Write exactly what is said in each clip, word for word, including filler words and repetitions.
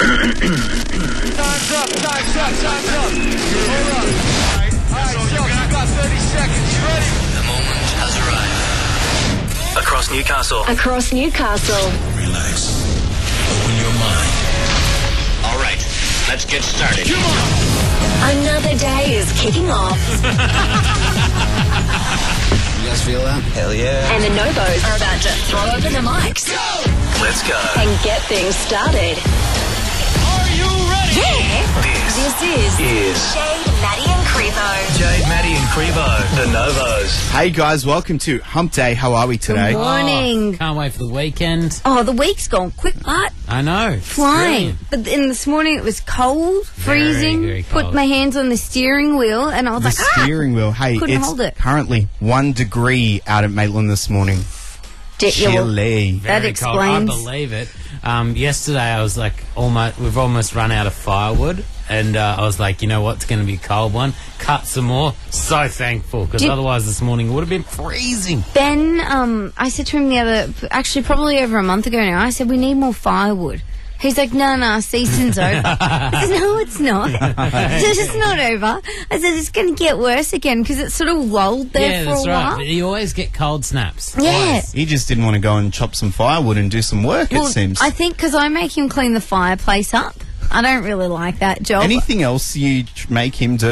Time's up, time's up, time's up. Hold up. All right, all right, so you got thirty seconds. You ready? The moment has arrived. Across Newcastle. Across Newcastle. Relax. Open your mind. All right, let's get started. Come on. Another day is kicking off. You guys feel that? Hell yeah. And the Novos are about to throw open the mics. Go! Let's go. And get things started. Are you ready? Yeah. This, This is, is Jade, Maddie and Crevo. Jade, Maddie and Crevo, the Novos. Hey guys, welcome to Hump Day. How are we today? Good morning. Oh, can't wait for the weekend. Oh, the week's gone quick, but I know. it's flying. brilliant. But then this morning it was cold, Very, freezing. very Put cold. my hands on the steering wheel, and I was The like, ah! steering wheel. Hey, Couldn't it's hold it. currently one degree out at Maitland this morning. Jet- yeah, well, Chilly. That Very cold. I explains. believe it. Um, yesterday I was like, almost, we've almost run out of firewood. And uh, I was like, you know what's going to be a cold one? Cut some more. So thankful, because Did- otherwise this morning it would have been freezing. Ben, um, I said to him the other, actually probably over a month ago now, I said, we need more firewood. He's like, no, no, season's over. I said, no, it's not. It's just not over. I said, it's going to get worse again because it's sort of lulled there Yeah, for that's a right. while. But you always get cold snaps. Yeah. Always. He just didn't want to go and chop some firewood and do some work, Well, it seems. I think because I make him clean the fireplace up. I don't really like that job. Anything else you tr- make him do?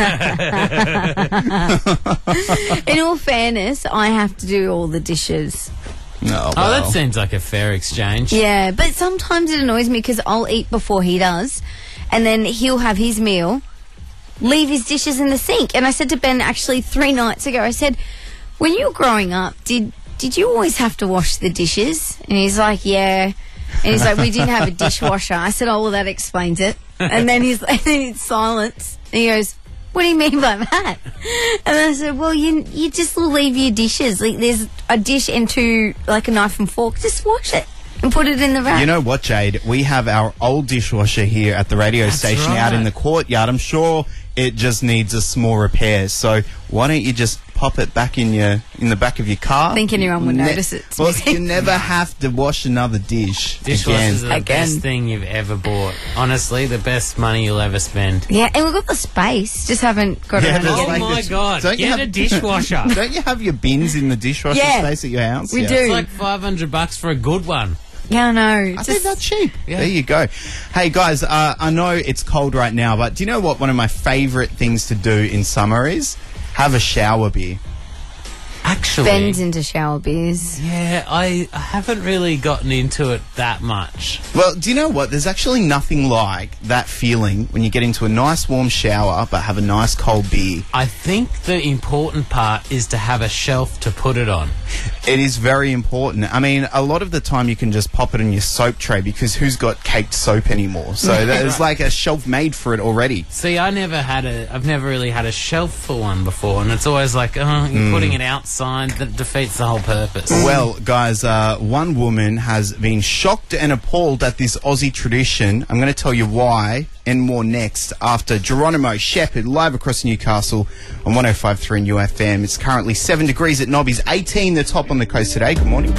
In all fairness, I have to do all the dishes. No. Oh, that seems like a fair exchange. Yeah, but sometimes it annoys me because I'll eat before he does, and then he'll have his meal, leave his dishes in the sink. And I said to Ben actually three nights ago, I said, when you were growing up, did did you always have to wash the dishes? And he's like, yeah. And he's like, we didn't have a dishwasher. I said, oh, well, that explains it. And then he's and then it's silence. And he goes, what do you mean by that? And I said, well, you you just leave your dishes. Like, there's a dish and two, like a knife and fork. Just wash it and put it in the rack. You know what, Jade? We have our old dishwasher here at the radio That's station right. out in the courtyard. I'm sure it just needs a small repair. So why don't you just pop it back in your in the back of your car? Think anyone would Ne- notice it's Well, missing. you never have to wash another dish Dishwashers are again. the Again. best thing you've ever bought. Honestly, the best money you'll ever spend. Yeah, and we've got the space, just haven't got Yeah, around to there's Oh getting like my this- God, don't you get have- a dishwasher. Don't you have your bins in the dishwasher Yeah, space at your house? we Yeah. do. It's like five hundred bucks for a good one. Yeah, I know. I Just, think that's cheap. Yeah. There you go. Hey guys, uh, I know it's cold right now, but do you know what one of my favourite things to do in summer is? Have a shower beer. Actually, Ben's into shower beers. yeah, I I haven't really gotten into it that much. Well, do you know what? There's actually nothing like that feeling when you get into a nice warm shower but have a nice cold beer. I think the important part is to have a shelf to put it on. It is very important. I mean, a lot of the time you can just pop it in your soap tray because who's got caked soap anymore? So there's like a shelf made for it already. See, I never had a, I've never really had a shelf for one before, and it's always like, oh, you're putting it outside, that defeats the whole purpose. Well, guys, uh, one woman has been shocked and appalled at this Aussie tradition. I'm going to tell you why and more next after Geronimo Shepherd live across Newcastle on one oh five point three New F M. It's currently seven degrees at Nobby's, eighteen the top on the coast today. Good morning.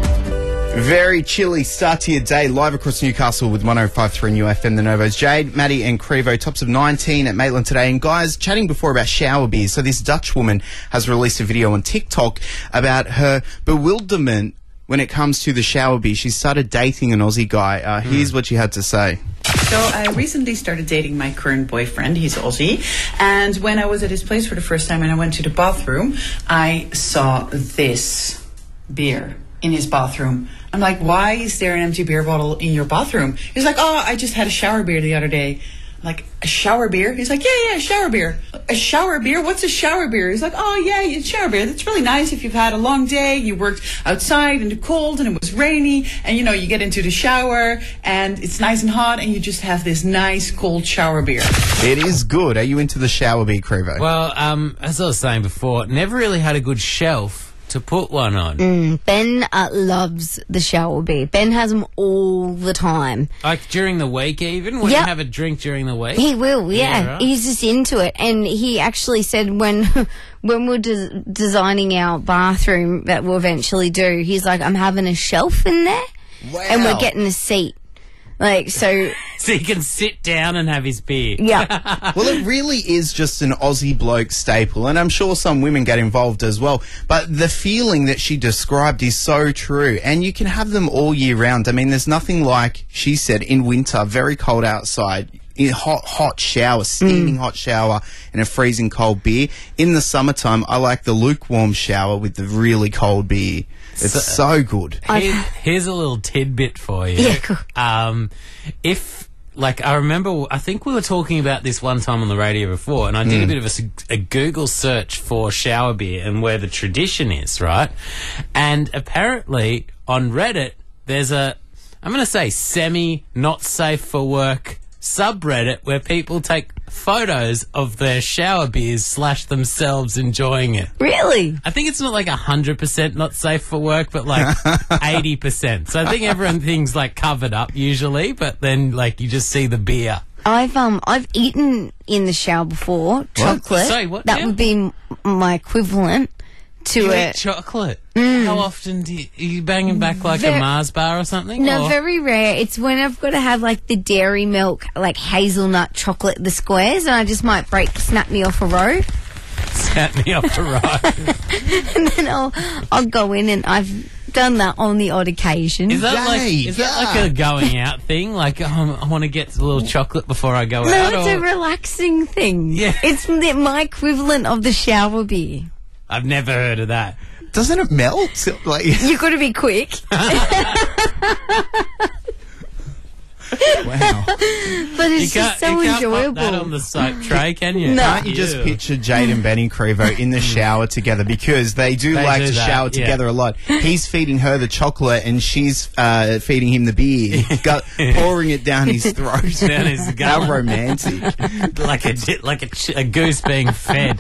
Very chilly start to your day live across Newcastle with one oh five point three New F M, the Novos. Jade, Maddie and Crevo, tops of nineteen at Maitland today. And guys, chatting before about shower beers. So this Dutch woman has released a video on TikTok about her bewilderment when it comes to the shower beer. She started dating an Aussie guy. Uh, here's what she had to say. So I recently started dating my current boyfriend. He's Aussie. And when I was at his place for the first time and I went to the bathroom, I saw this beer in his bathroom. I'm like, why is there an empty beer bottle in your bathroom? He's like, oh, I just had a shower beer the other day. I'm like, a shower beer? He's like, yeah, yeah, shower beer. A shower beer? What's a shower beer? He's like, oh, yeah, it's shower beer. That's really nice if you've had a long day, you worked outside in the cold and it was rainy, and, you know, you get into the shower and it's nice and hot and you just have this nice cold shower beer. It is good. Are you into the shower beer, Crevo? Well, um, as I was saying before, never really had a good shelf to put one on. Mm, Ben uh, loves the shower beer. Ben has them all the time. Like during the week even? When Yep. you have a drink during the week? He will, yeah. Yeah, right. He's just into it. And he actually said when when we're des- designing our bathroom that we'll eventually do, he's like, I'm having a shelf in there and we're getting a seat. Like, so, So he can sit down and have his beer. yeah. Well, it really is just an Aussie bloke staple, and I'm sure some women get involved as well. But the feeling that she described is so true, and you can have them all year round. I mean, there's nothing like, she said, in winter, very cold outside, in hot, hot shower, steaming hot shower, and a freezing cold beer. In the summertime, I like the lukewarm shower with the really cold beer. It's so, so good. Here, here's a little tidbit for you. Yeah, cool. Um, if, like, I remember, I think we were talking about this one time on the radio before, and I did a bit of a, s- a Google search for shower beer and where the tradition is, right? And apparently, on Reddit, there's a, I'm going to say semi not safe for work subreddit where people take photos of their shower beers slash themselves enjoying it. Really? I think it's not like one hundred percent not safe for work, but like eighty percent. So I think everything's like covered up usually, but then like you just see the beer. I've um I've eaten in the shower before. Chocolate. Sorry, what That now? would be m- my equivalent to You a. eat chocolate? How often do you, are you banging back like Ver- a Mars bar or something? No, or? very rare. It's when I've got to have like the dairy milk, like hazelnut chocolate, the squares, and I just might break, snap me off a row, Sat me off the ride. and then I'll I'll go in, and I've done that on the odd occasion. Is that like Jade, is that like a going out thing? Like oh, I want to get a little chocolate before I go no, out. it's or- a relaxing thing. Yeah. It's the, my equivalent of the shower beer. I've never heard of that. Doesn't it melt? Like, You've got to be quick. wow. But You it's can't, just so you can't enjoyable. pop that on the soap tray, can you? No. Can't you just Ew. picture Jade and Benny Crevo in the shower together, because they do They like do to that, shower yeah. together a lot. He's feeding her the chocolate and she's uh, feeding him the beer, Gu- pouring it down his throat. Down his How gullet. romantic. like a di- like a, ch- a goose being fed.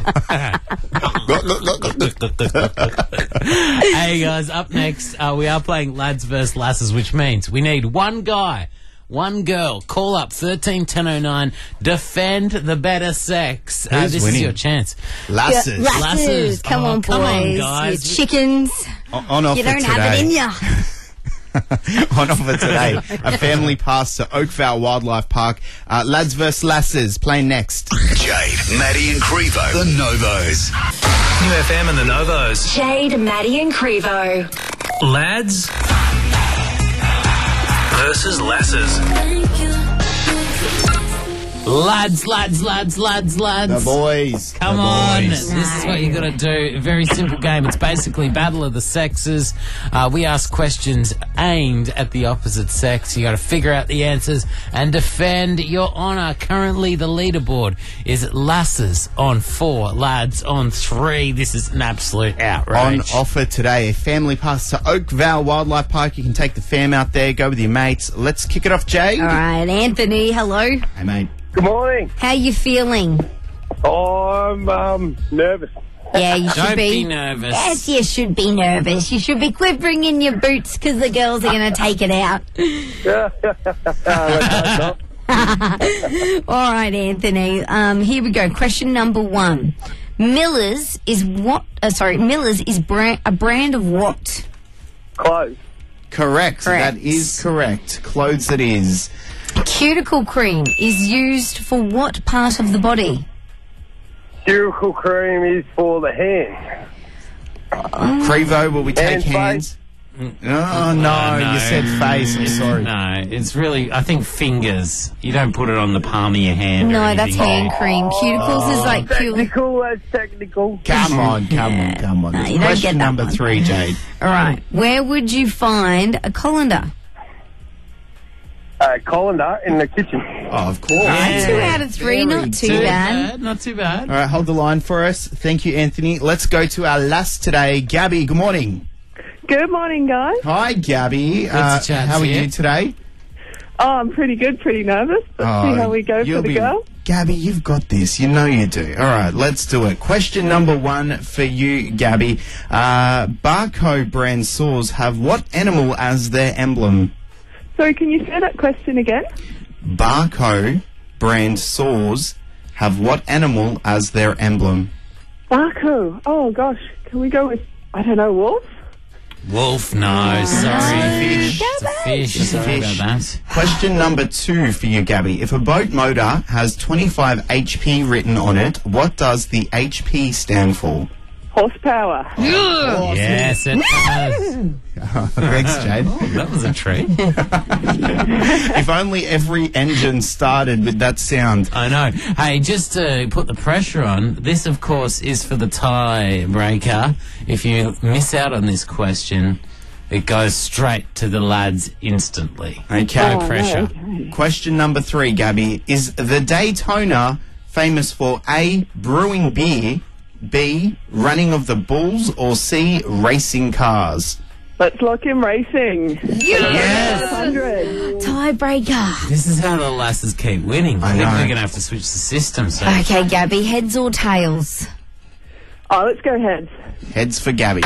Hey guys, up next uh, we are playing Lads versus Lasses, which means we need one guy, one girl. Call up thirteen ten oh nine. Defend the better sex. Uh, Who's this winning? is your chance. Lasses. Lasses. Lasses. Come Oh, on, come on, boys. guys. You chickens. O- on offer You don't today. have it in ya. On offer today, a family pass to Oakvale Wildlife Park. Uh, Lads versus Lasses, playing next. Jade, Maddie and Crevo. The Novos. New F M and the Novos. Jade, Maddie, and Crevo. Lads versus Lasses. Lads, lads, lads, lads, lads. The boys. Come The on. boys. This is what you got to do. A very simple game. It's basically Battle of the Sexes. Uh, we ask questions aimed at the opposite sex. You got to figure out the answers and defend your honour. Currently, the leaderboard is Lasses on four, Lads on three. This is an absolute On outrage. offer today, a family pass to Oakvale Wildlife Park. You can take the fam out there, go with your mates. Let's kick it off, Jade. All right, Anthony, hello. Hey, mate. Good morning. How you feeling? I'm um, nervous. Yeah, you should Don't be. be nervous. Yes, you should be nervous. You should be quivering in your boots because the girls are going to take it out. Uh, All right, Anthony. Um, here we go. Question number one. Miller's is what? Uh, sorry, Miller's is brand, a brand of what? Close. Correct. Correct. That is correct. Clothes it is. Cuticle cream is used for what part of the body? Cuticle cream is for the hands. Crevo, will we take Hands, face. hands? Oh, no, no. you said face. I'm It's- sorry. No, it's really, I think fingers. You don't put it on the palm of your hand. or No, that's anything. hand cream. Cuticles is like purely. Technical, that's technical. Come on, come on, come on. No, you don't Question get that number one. three, Jade. All right. Where would you find a colander? Uh, colander in the kitchen. Oh, of course. Yeah. Two out of three, Very not too Too bad. bad, not too bad. All right, hold the line for us. Thank you, Anthony. Let's go to our last today. Gabby, good morning. Good morning, guys. Hi, Gabby. Uh, to chat how to are you. you today? Oh, I'm pretty good, pretty nervous. Let's Oh, see how we go you'll for the be- girl. Gabby, you've got this. You know you do. All right, let's do it. Question number one for you, Gabby. Uh, Barco brand saws have what animal as their emblem? Sorry, can you say that question again? Barco brand saws have what animal as their emblem? Barco. Oh, gosh. Can we go with, I don't know, wolf? Wolf, no, sorry. Fish. It's a fish. It's a Sorry fish. about that. Question number two for you, Gabby. If a boat motor has twenty-five H P written on it, what does the H P stand for? Horsepower. Yes, it does. Thanks, Jade. That was a treat. If only every engine started with that sound. I know. Hey, just to put the pressure on, this, of course, is for the tiebreaker. If you miss out on this question, it goes straight to the lads instantly. Okay. No pressure. Question number three, Gabby. Is the Daytona famous for A, brewing beer, B, running of the bulls, or C, racing cars? Let's lock in racing. Yes! one hundred. Tiebreaker. This is how the lasses keep winning. I, I think know. we're going to have to switch the system soon. Okay, Gabby, heads or tails? Oh, let's go heads. Heads for Gabby.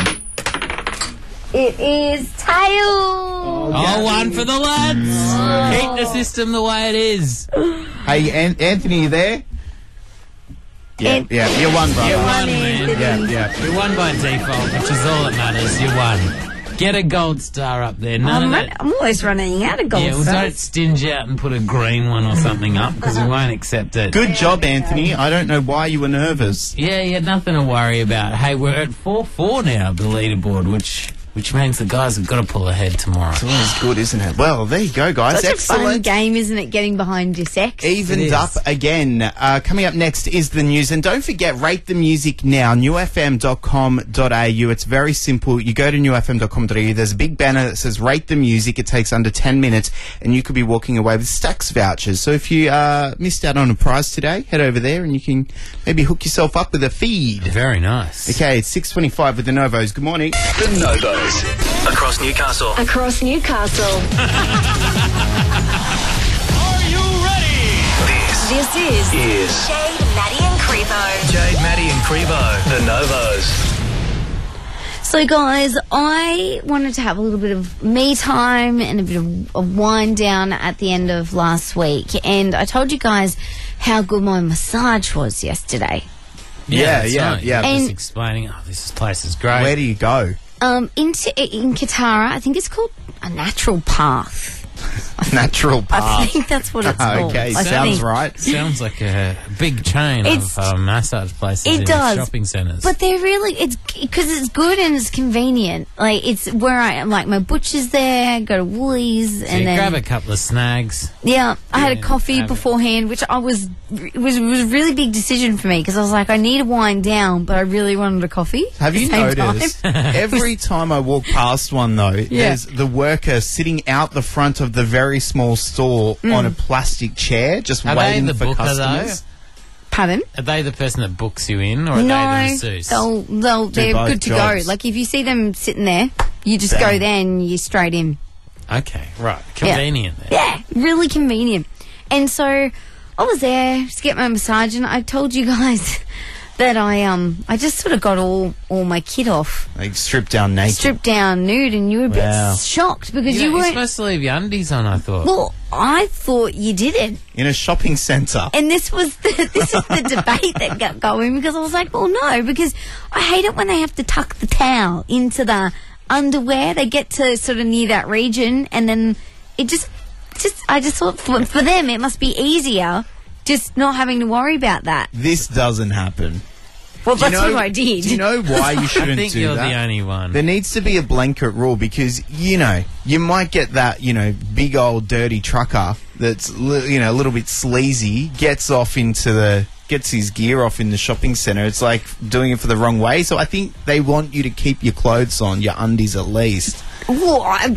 It is tails. Oh, one for the lads. Keep the system the way it is. Hey, An- Anthony, you there? Yeah, An- yeah, you won, brother. You won, man. Yeah, yeah. You won by default, which is all that matters. You won. Get a gold star up there. None I'm, of run- that. I'm always running out of gold Yeah, well, don't stars. stinge out and put a green one or something up because we won't accept it. Good job, Anthony. I don't know why you were nervous. Yeah, you had nothing to worry about. Hey, we're at four four now, the leaderboard, which which means the guys have got to pull ahead tomorrow. It's always good, isn't it? Well, there you go, guys. Such Excellent. a fun game, isn't it, getting behind your sex? Evened It is. up again. Uh, coming up next is the news. And don't forget, rate the music now, new f m dot com dot a u. It's very simple. You go to new f m dot com dot a u. There's a big banner that says rate the music. It takes under ten minutes, and you could be walking away with Stax vouchers. So if you uh, missed out on a prize today, head over there and you can maybe hook yourself up with a feed. Very nice. Okay, it's six twenty-five with the Novos. Good morning. The Novos. Across Newcastle. Across Newcastle. Are you ready? This This is is Jade, Maddie and Crevo. Jade, Maddie and Crevo. The Novos. So, guys, I wanted to have a little bit of me time and a bit of a wind down at the end of last week. And I told you guys how good my massage was yesterday. Yeah, that's yeah, right. yeah. Just And- explaining, oh, this place is great. Where do you go? Um, into, in Katara, I think it's called a natural path. Natural I path. think that's what it's called. Okay, I sounds think. right. Sounds like a big chain It's- of uh, massage places It in does, shopping centres. But they're really, it's because it's good and it's convenient. Like, it's where I am, like, my butcher's there, go to Woolies, So and you then. grab a couple of snags. Yeah, I had a Yeah, coffee have it. beforehand, which I was it was it was a really big decision for me because I was like, I need to wind down, but I really wanted a coffee. Have at you the same time. noticed every time I walk past one though, there's the worker sitting out the front of the very small store on a plastic chair, just Are they waiting the for booker, customers. Pardon? Are they the person that books you in, or are they the No, masseuse? they'll they'll they're both good to jobs. go. Like if you see them sitting there, you just Bang. go there and you're straight in. Okay, right. Convenient then. Yeah, really convenient. And so I was there to get my massage, and I told you guys that I um I just sort of got all all my kit off, Like stripped down naked. stripped down, nude, and you were a bit Wow. shocked because You you, know, you're weren't. supposed to leave your undies on, I thought. Well, I thought you didn't, in a shopping centre. and this was the this is the debate that got going because I was like, well, no, because I hate it when they have to tuck the towel into the underwear. They get to sort of near that region, and then it just just I just thought for, for them it must be easier just not having to worry about that. This doesn't happen. Well, Do you that's know- what I did. Do you know why you shouldn't I think do you're that? the only one. There needs to be a blanket rule because, you know, you might get that, you know, big old dirty trucker that's, li- you know, a little bit sleazy, gets off into the, gets his gear off in the shopping centre. It's like doing it for the wrong way. So I think they want you to keep your clothes on, your undies at least. Well, I,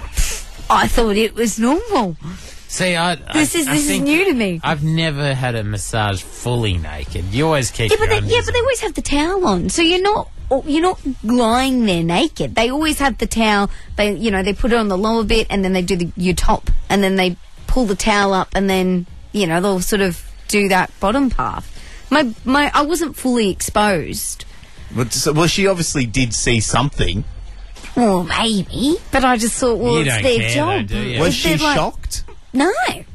I thought it was normal. See, I, This I, is I this is think new to me. I've never had a massage fully naked. You always keep Yeah, but your they, undies yeah, but they on. always have the towel on, so you're not you're not lying there naked. They always have the towel. They you know they put it on the lower bit, and then they do the your top, and then they pull the towel up, and then you know they'll sort of do that bottom part. My my I wasn't fully exposed. But, so, well, she obviously did see something. Well, maybe, but I just thought, well, You it's don't their care job. though, do you? Was If she they're like- shocked? No,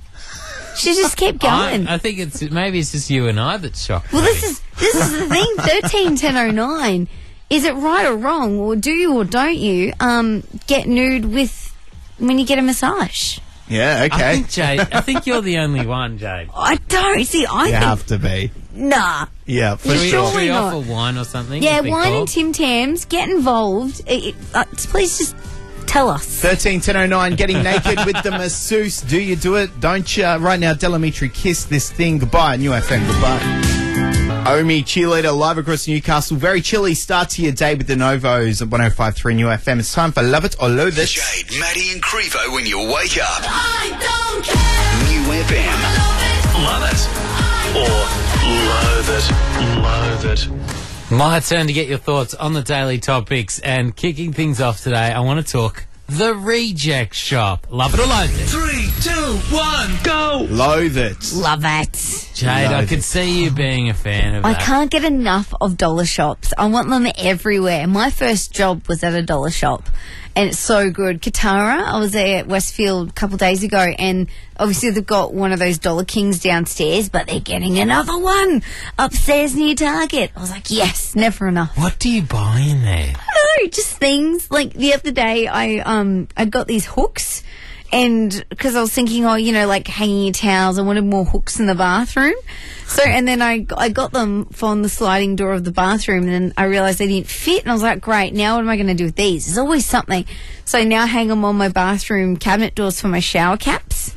she just kept going. I, I think it's maybe it's just you and I that's shocked. Well, me. this is this is the thing. Thirteen ten oh nine is it right or wrong, or do you or don't you um, get nude with when you get a massage? Yeah, okay. I think, Jade, I think you're the only one, Jade. I don't see. I you think have to be. nah. Yeah, for You Should we, sure? should we Surely not. offer wine or something? Yeah, If we wine call? and Tim Tams. Get involved. It, it, uh, please just tell us. thirteen ten oh nine, getting naked with the masseuse. Do you do it? Don't you? Right now, Delamitri, kiss this thing. Goodbye, New F M. Goodbye. Omi, cheerleader, live across Newcastle. Very chilly start to your day with the Novos at one oh five point three New F M. It's time for Love It or Loathe It. Jade, Maddie and Crevo when you wake up. I don't care. New F M. Love it. Or loathe it. Loathe it. My turn to get your thoughts on the daily topics, and kicking things off today, I want to talk the Reject Shop. Love it or loathe it? Three, two, one, go. Loathe it. Love it. Jade, I Loathe could it. see you being a fan of I that. can't get enough of dollar shops. I want them everywhere. My first job was at a dollar shop, and it's so good. Katara, I was there at Westfield a couple of days ago, and obviously they've got one of those Dollar Kings downstairs, but they're getting another one upstairs near Target. I was like, yes, never enough. What do you buy in there? I don't know, just things. Like the other day, I um I got these hooks, and because I was thinking, oh, you know, like hanging your towels, I wanted more hooks in the bathroom. So, and then I, I got them from the sliding door of the bathroom, and then I realised they didn't fit, and I was like, great, now what am I going to do with these? There's always something. So I now hang them on my bathroom cabinet doors for my shower caps.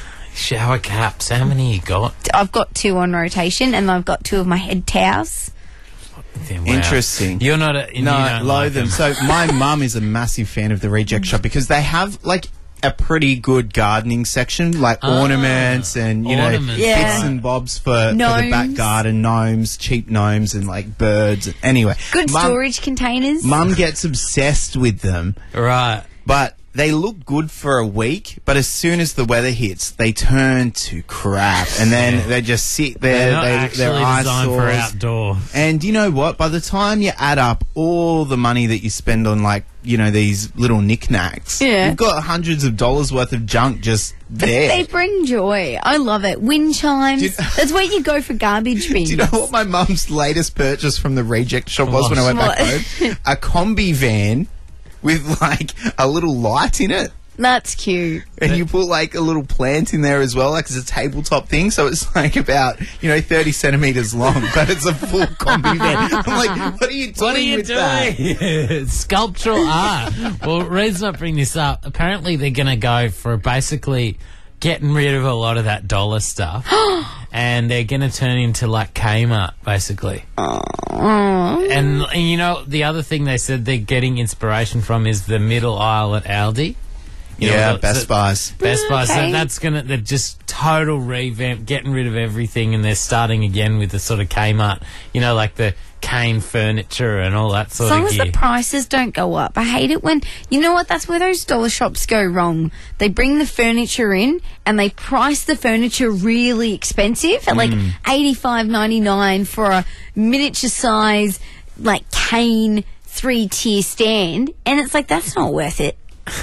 Shower caps. How many you got? I've got two on rotation, and I've got two of my head towels. Yeah, wow. Interesting. You're not a... you No, don't loathe like them. So my mum is a massive fan of the Reject Shop because they have like a pretty good gardening section, like Ah, ornaments and you ornaments, know Yeah. bits and bobs for, for the Gnomes. back garden, gnomes, cheap gnomes, and like birds. Anyway, Good Mum- storage containers. Mum gets obsessed with them, Right. but they look good for a week. But as soon as the weather hits, they turn to crap, and then they just sit They're there. not They, actually they're designed for eyesores. outdoor. And you know what? By the time you add up all the money that you spend on, like, you know, these little knickknacks, Yeah. you've got hundreds of dollars worth of junk just there. They bring joy. I love it. Wind chimes. Do you- That's where you go for garbage bins. Do you know what my mum's latest purchase from the Reject Shop was when I went back What? home? A combi van with, like, a little light in it. That's cute. And you put, like, a little plant in there as well, like, it's a tabletop thing, so it's, like, about, you know, thirty centimetres long, but it's a full combi van. I'm like, what are you doing What are you with that? doing? Sculptural art. Well, the reason I bring this up, apparently they're going to go for basically getting rid of a lot of that dollar stuff. And they're going to turn into like Kmart, basically. And, and you know, the other thing they said they're getting inspiration from is the middle aisle at Aldi. You know, Yeah, the- Best so- Buys. Best Buy. So Okay. that's gonna. They're just total revamp, getting rid of everything, and they're starting again with the sort of Kmart. You know, like the cane furniture and all that As sort long of as gear. the prices don't go up. I hate it when, you know what, that's where those dollar shops go wrong. They bring the furniture in and they price the furniture really expensive at like eighty-five ninety-nine for a miniature size, like cane three tier stand. And it's like, that's not worth it.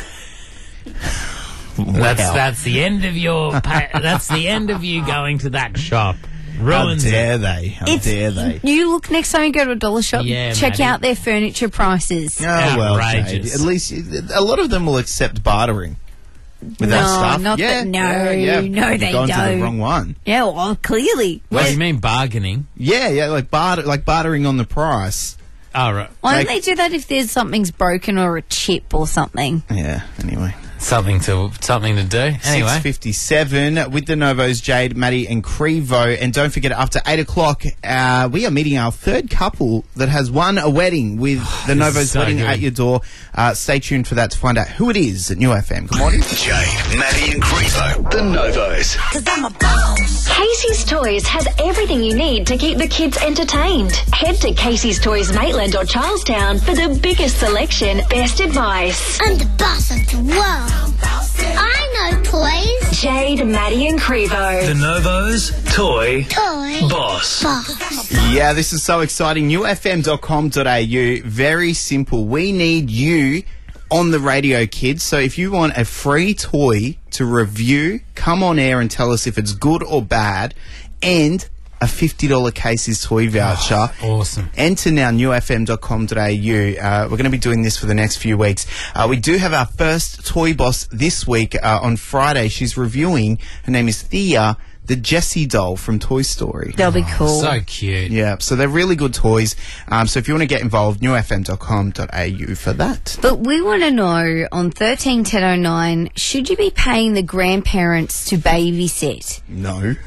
That's that's the end of your. Pa- that's the end of you going to that shop. How Ruins dare it. they? How It's, dare they? You look next time you go to a dollar shop, Yeah, check Maddie. out their furniture prices. Oh, well, Jade, Outrageous. at least a lot of them will accept bartering with that No, stuff. not yeah, that- no, yeah, yeah. no, You've they gone to the don't. wrong one. Yeah, well, clearly. What do you mean bargaining? Yeah, yeah, like barter, like bartering on the price. Oh, right. Why don't Like- they do that if there's something's broken or a chip or something? Yeah. Anyway, Something to something to do. Anyway, six fifty-seven with the Novos, Jade, Maddie, and Crevo. And don't forget, after eight o'clock, uh, we are meeting our third couple that has won a wedding with the this Novos is so wedding good. at your door. Uh, stay tuned for that to find out who it is at New F M. Good morning. Jade, Maddie and Crevo, the Novos. Casey's Toys has everything you need to keep the kids entertained. Head to Casey's Toys Maitland or Charlestown for the biggest selection, best advice. I'm the boss of the world. I know toys. Jade, Maddie and Crevo. The Novos Toy Toy Boss. boss. Yeah, this is so exciting. new f m dot com dot a u. Very simple. We need you on the radio, kids. So if you want a free toy to review, come on air and tell us if it's good or bad, and a fifty dollars Casey's Toy voucher. Oh, awesome. Enter now, new f m dot com dot a u. Uh, we're going to be doing this for the next few weeks. Uh, we do have our first Toy Boss this week uh, on Friday. She's reviewing, her name is Thea, the Jessie doll from Toy Story. That'll be cool. So cute. Yeah, so they're really good toys. Um, so if you want to get involved, new f m dot com dot a u for that. But we want to know on thirteen ten oh nine, should you be paying the grandparents to babysit? No.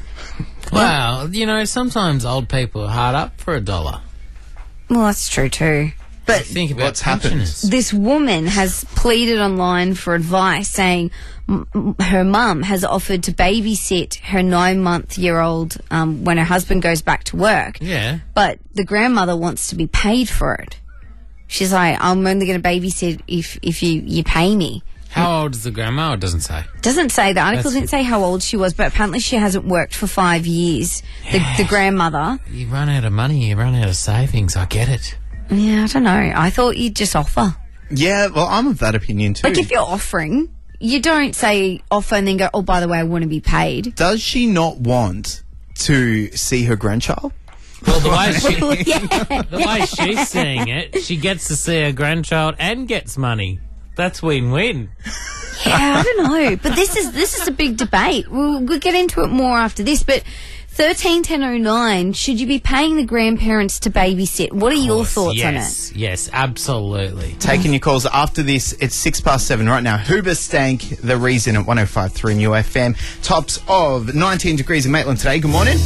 Well, you know, sometimes old people are hard up for a dollar. Well, that's true too. But think about what's happened? pensioners. this woman has pleaded online for advice, saying m- m- her mum has offered to babysit her nine-month-year-old um, when her husband goes back to work. Yeah. But the grandmother wants to be paid for it. She's like, I'm only going to babysit if, if you, you pay me. How old is the grandma? It doesn't say. Doesn't say, the article That's didn't good. say how old she was, but apparently she hasn't worked for five years, the, the grandmother. You run out of money, you run out of savings, I get it. Yeah, I don't know. I thought you'd just offer. Yeah, well, I'm of that opinion too. Like, if you're offering, you don't say offer and then go, oh, by the way, I want to be paid. Does she not want to see her grandchild? Well, the way, she, Well, yeah. the way she's seeing it, she gets to see her grandchild and gets money. That's win-win. Yeah, I don't know. But this is this is a big debate. We'll, we'll get into it more after this. But thirteen ten oh nine, should you be paying the grandparents to babysit? What are your thoughts yes, on it? Yes, absolutely. Taking your calls after this. It's six past seven right now. Hoober Stank, The Reason at one oh five point three New F M. Tops of nineteen degrees in Maitland today. Good morning.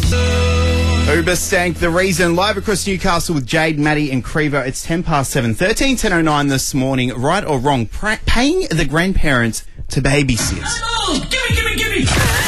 Uber Stank, The Reason, live across Newcastle with Jade, Maddie and Crevo. It's ten past seven, thirteen ten oh nine this morning. Right or wrong, pra- paying the grandparents to babysit. Oh, gimme, gimme, gimme!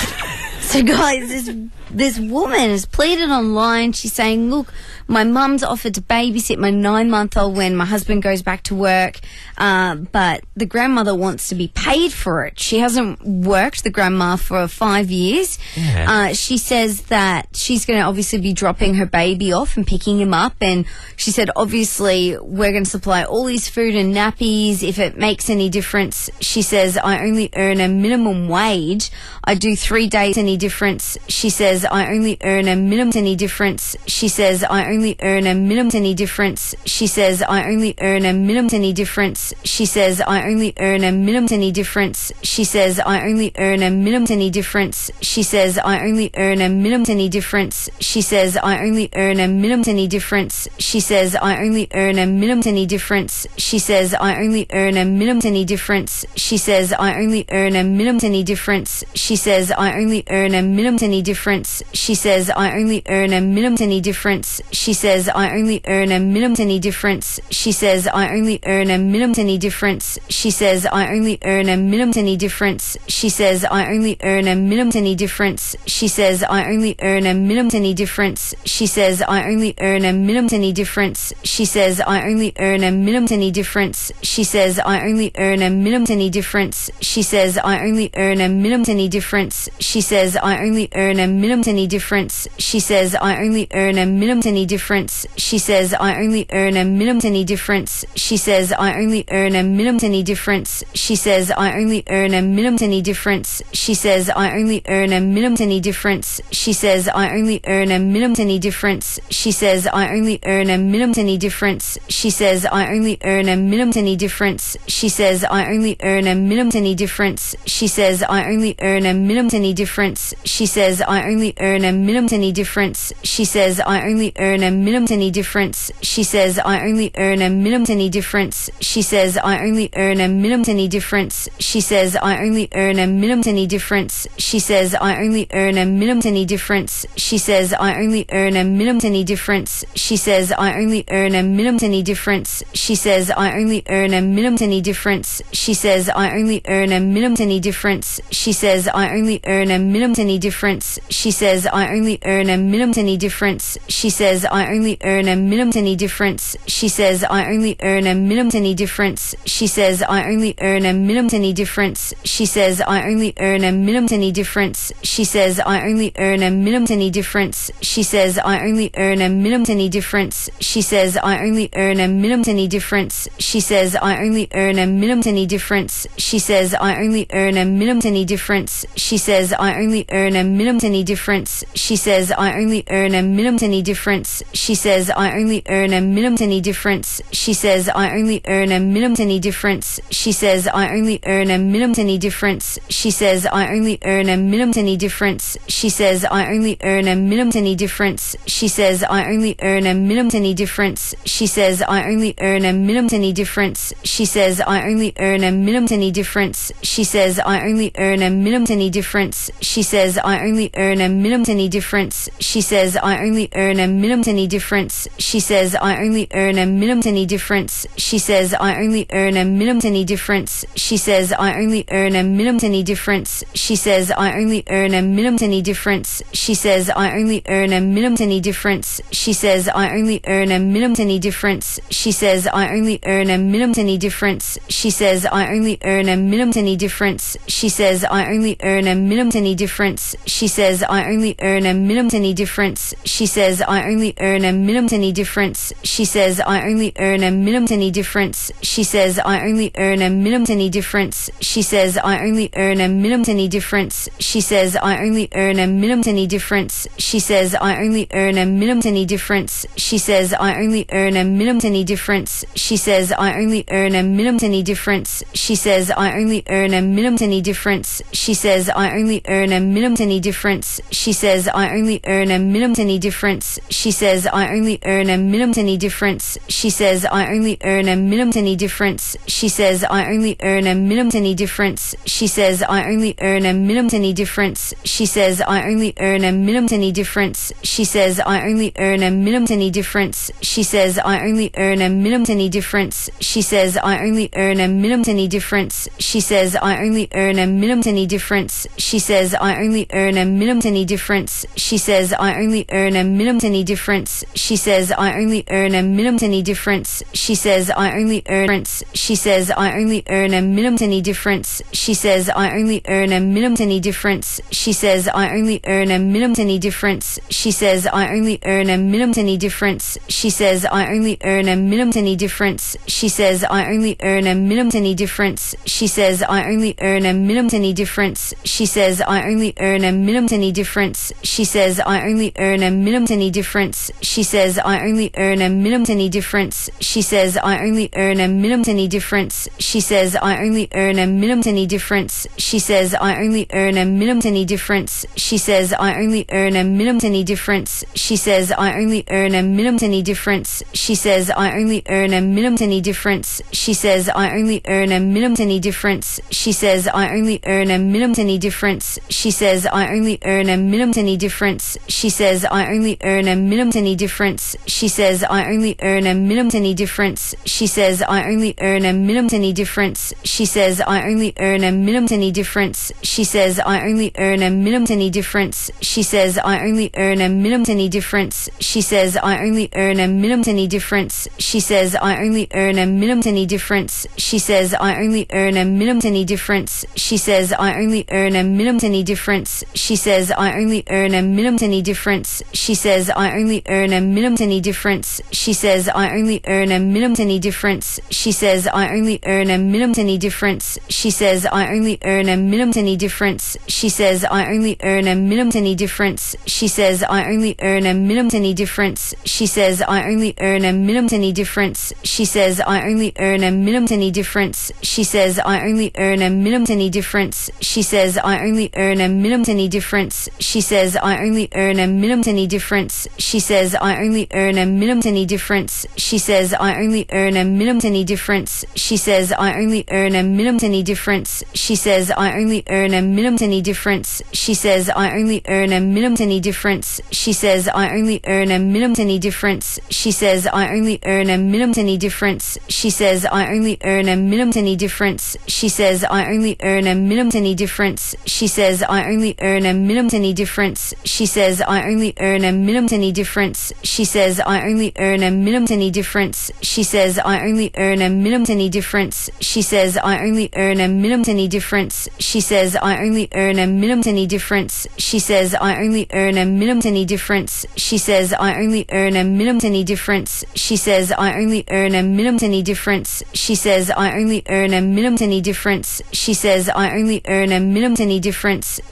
So, guys, this this woman has pleaded online. She's saying, look, my mum's offered to babysit my nine-month-old when my husband goes back to work, uh, but the grandmother wants to be paid for it. She hasn't worked, the grandma, for five years. Yeah. Uh, she says that she's going to obviously be dropping her baby off and picking him up, and she said, obviously, we're going to supply all his food and nappies. If it makes any difference, she says, I only earn a minimum wage. I do three days any difference. She says, I only earn a minimum any difference. She says, I only earn a minimum any difference. She says, I only earn a minimum any difference. She says, I only earn a minimum any difference. She says, I only earn a minimum any difference. She says, I only earn a minimum any difference. She says, I only earn a minimum any difference. She says, I only earn a minimum any difference. She says, I only earn a minimum any difference. She says, I only earn a minimum any difference. She says, I only earn a minimum any difference. She says, I only earn a minimum any difference. She says, I only earn a minimum any difference. She says, I only earn a minimum any difference. She says, I only earn a minimum any difference. She says, I only earn a minimum any difference. She says, I only earn a minimum any difference. She says, I only earn a minimum any difference. She says, I only earn a minimum any difference. She says, I only earn a minimum any difference. She says, I only earn a minimum any difference. She says, I only earn a minimum any difference. She says, I only earn a minimum any difference. She says, I only earn a minimum any difference. She says, I only earn a minimum any difference. She says, I only earn a minimum any difference. She says, I only earn a minimum any difference. She says, I only earn a minimum any difference. She says, I only earn a minimum any difference. She says, I only earn a minimum any difference. She says, I only earn a minimum any difference. She says, I only earn a minimum any difference. She says, I only earn a minimum any difference. She says, I only earn a minimum any difference. She says, I only earn a minimum any difference. She says, I only earn a minimum any difference. She says, I only earn a minimum any difference. She says, I only earn a minimum any difference. She says, I only earn a minimum any difference. She says, I only earn a minimum any difference. She says, I only earn a minimum any difference. She says, I only earn a minimum any difference. She says, I only earn a minimum any difference. She says, I only earn a minimum any difference. She says, I only earn a minimum any difference. She says, I only earn a minimum any difference. She says, I only earn a minimum any difference. She says, I only earn a minimum any difference. She says, I only earn a minimum any difference. She says, I only earn a minimum any difference. She says, I only earn a minimum any difference. She says, I only earn a minimum any difference. She says, I only earn a minimum any difference. She says, I only only earn a minimum any difference. She says I only earn a minimum any difference. She says I only earn a minimum any difference. She says I only earn a minimum any difference. She says I only earn a minimum any difference. She says I only earn a minimum any difference. She says I only earn a minimum any difference. She says I only earn a minimum any difference. She says I only earn a minimum any difference. She says I only earn a minimum any difference. She says I only earn a minimum any difference. She says I only earn a minimum any difference. She says I only earn a minimum any difference. She says I only earn a minimum any difference. She says I only earn a minimum any difference. She says I only earn a minimum any difference. She says I only earn a minimum any difference. She says I only earn a minimum any difference. She says I only earn a minimum any difference. She says I only earn a minimum any difference. She says I only earn a minimum any difference. She says I only earn a minimum any difference. She says I only earn a minimum any difference. She says I only earn a minimum any difference. She says I only earn a minimum any difference. She says I only earn a minimum any difference. She says I only earn a minimum any difference. She says I only earn a minimum any difference. She says I only earn a minimum any difference. She says I only earn a minimum any difference. She says I only earn a minimum any difference. She says I only earn a minimum any difference. She says I only earn a minimum any difference. She says I only earn a minimum any difference. She says I only earn a minimum any difference. She says I only earn a minimum any difference. She says I only earn a minimum any difference. She says I only earn a minimum any difference. She says I only earn a minimum any difference. She says I only earn a minimum any difference. She says I only earn a minimum any difference. She says I only earn a minimum any difference. She says I only earn a minimum any difference. She says I only earn a minimum any difference. She says I only earn a minimum any difference. She says I only earn a minimum any difference. She says I only earn She says I only earn a minimum any difference. She says I only earn a minimum any difference. She says I only earn a minimum any difference. She says I only earn a minimum any difference. She says I only earn a minimum any difference. She says I only earn a minimum any difference. She says I only earn a minimum any difference. She says I only earn a minimum any difference. She says I only earn a minimum any difference. She says I only earn a minimum any difference. She says I only earn a minimum any difference. She says I only earn a minimum any difference. She says I only earn a minimum any difference. She says I only earn a minimum any difference. She says I only earn a minimum any difference. She says I only earn a minimum any difference. She says I only earn a minimum any difference. She says I only earn a minimum any difference. She says I only earn a minimum any difference. She says I only earn a minimum any difference. She says I only earn a minimum any difference. She says I only earn a minimum any difference. She says I only earn a minimum any difference. She says I only earn a minimum any difference. She says I only earn a minimum any difference. She says I only earn a minimum any difference. She says I only earn a minimum any difference. She says I only earn a minimum any difference. She says I only earn a minimum any difference. She says I only earn a minimum any difference. She says I only earn a minimum any difference. She says I only earn a minimum any difference. She says I only earn a minimum any difference. She says I only earn a minimum any difference. She says I only earn a minimum any difference. She says I only earn a minimum any difference. She says I only earn a minimum any difference. She says I only earn a minimum any difference. She says I only earn a minimum any difference. She says I only earn a minimum any difference. She says I only earn a minimum any difference. She says I only earn a minimum any difference. She says I only earn a minimum any difference. She says I only earn a minimum any difference. She says I only earn a minimum any difference. She says I only earn a minimum any difference. She says I only earn a minimum any difference. She says I only earn a minimum any difference. She says I only earn a minimum any difference. She says I only earn a minimum any difference. She says I only earn a minimum any difference. She says I only earn a minimum any difference. She says I only earn a minimum any difference. She says I only earn a minimum any difference. She says I only earn a minimum any difference. She says I only earn a minimum any difference. She says I only earn a minimum any difference. She says I only earn a minimum any difference. She says I only earn a minimum any difference. She says I only earn a minimum any difference. She says I only earn a minimum any difference.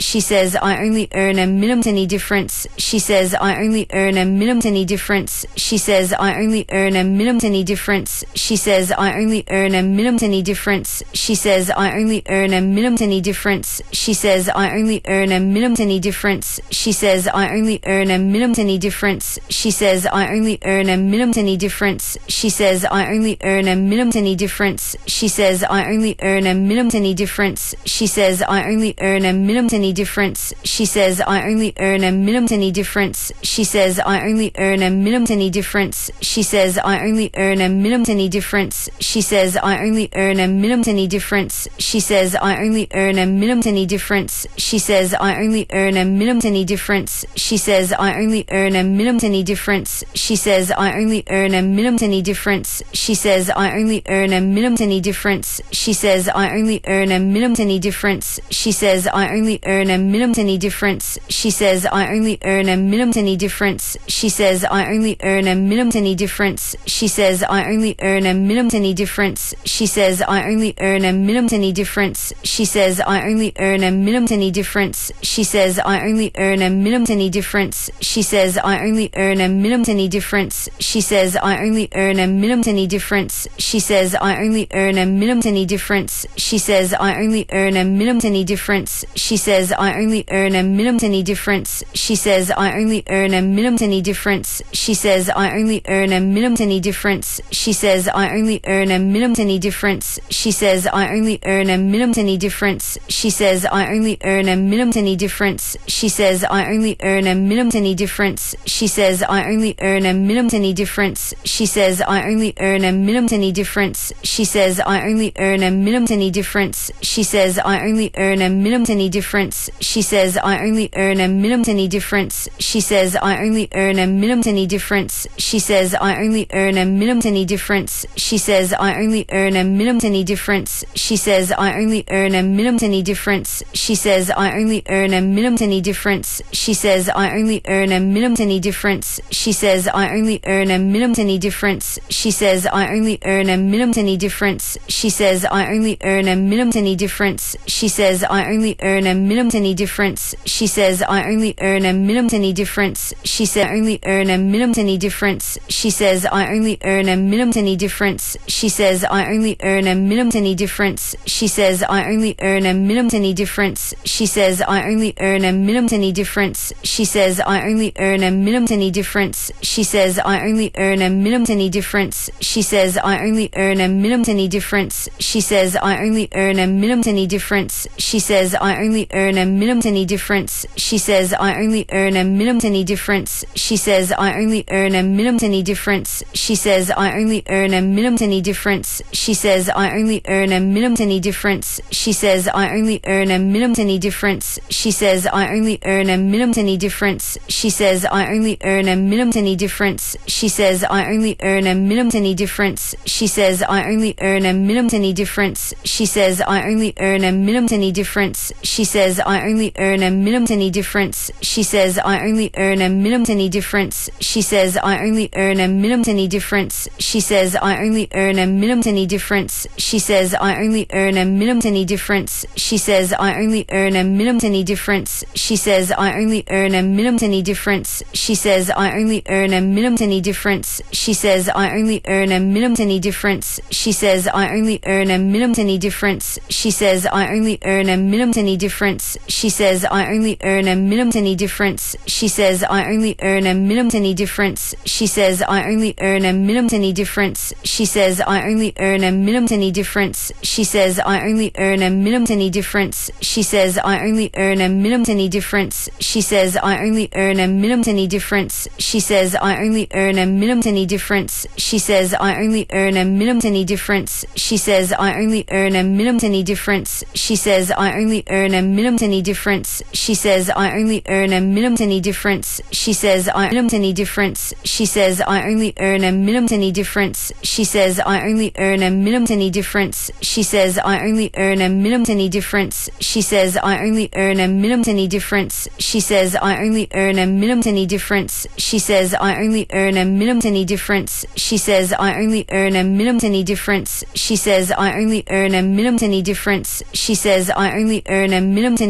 She says, I only earn a minimum any difference. She says, I only earn a minimum any difference. She says, I only earn a minimum any difference. She says, I only earn a minimum any difference. She says, I only earn a minimum any difference. She says, I only earn a minimum any difference. She says, I only earn a minimum any difference. She says, I only earn a minimum any difference. She says, I only earn a minimum any difference. She says, I only earn a minimum any difference. She says, I only earn a minimum any difference. She says, I only earn a minimum any difference. She says, I only earn a minimum any difference. She says, I only earn a minimum any difference. She says, I only earn a minimum any difference. She says, I only earn a minimum any difference. She says, I only earn a minimum any difference. She says, I only earn a minimum any difference. She says, I only earn a minimum any difference. She says, I only earn a minimum any difference. She says, I only earn a minimum any difference. She says, I only earn a minimum any difference. She says, I only earn a minimum any difference. She says, I only earn a minimum any difference. She says, I only earn a minimum any difference. She says, I only earn a minimum any difference. She says, I only earn a minimum any difference. She says, I only earn a minimum any difference. She says, I only earn a minimum any difference. She says, I only earn a minimum any difference. She says, I only earn a minimum any difference. She says, I only earn a minimum any difference. She says, I only earn a minimum any difference. She says, I only earn a minimum any difference. She says, I only earn a minimum any difference. She says, I only earn a minimum any difference. She says, I only earn a minimum any difference. She says, I only earn a minimum any difference. She says, I only earn a minimum any difference. She says, I only earn a minimum any difference. She says, I only earn a minimum any difference. She says, I only earn a minimum any difference. She says, I only earn a minimum any difference. She says, I only earn a minimum any difference. She says, I only earn a minimum any difference. She says, I only earn a minimum any difference. She says, I only earn a minimum any difference. She says, I only earn a minimum any difference. She says, I only earn a minimum any difference. She says, I only earn a minimum any difference. She says, I only earn a minimum any difference. She says, I only earn a minimum any difference. She says, I only earn a minimum any difference. She says, I only earn a minimum any difference. She says, I only earn a minimum any difference. She said, only earn a minimum any difference. She says, I only earn a minimum any difference. She says, I only earn a minimum any difference. She says, I only earn a minimum any difference. She says, I only earn a minimum any difference. She says, I only earn a minimum any difference. She says, I only earn a minimum any difference. She says, I only earn a minimum any difference. She says, I only earn a minimum any difference. She says, I only earn a minimum any difference. She says, I only earn a minimum any difference. She says, I only earn a minimum any difference. She says, I only earn a minimum any difference. She says, I only earn a minimum any difference. She says, I only earn a minimum any difference. She says, I only earn a minimum any difference. She says, I only earn a minimum any difference. She says, I only earn a minimum any difference. She says, I only earn a minimum any difference. She says, I only earn a minimum any difference. She says, I only earn a minimum any difference. She says, I only earn a minimum any difference. She says, I only earn a minimum any difference. She says, I only earn a minimum any difference. She says, I only earn a minimum any difference. She says, I only earn a minimum any difference. She says, I only earn a minimum any difference. She says, I only earn a minimum any difference. She says, I only earn a minimum any difference. She says, I only earn a minimum any difference. She says, I only earn a minimum any difference. She says, I only earn a minimum any difference. She says, I only earn a minimum any difference. She says, I only earn a minimum any difference. She says, I only earn a minimum any difference. She says, I only earn a minimum any difference. She says, I only earn a minimum any difference. She says, I only earn a minimum any difference. She says, I only earn a minimum any difference. She says, I only earn a minimum any difference. She says, I only earn a minimum any difference. She says, I only earn a minimum any difference. She says, I only earn a minimum any difference. She says, I minimum any difference. She says, I only earn a minimum any difference. She says, I only earn a minimum any difference. She says, I only earn a minimum any difference. She says, I only earn a minimum any difference. She says, I only earn a minimum any difference. She says, I only earn a minimum any difference. She says, I only earn a minimum any difference. She says, I only earn a minimum any difference. She says, I only earn a minimum any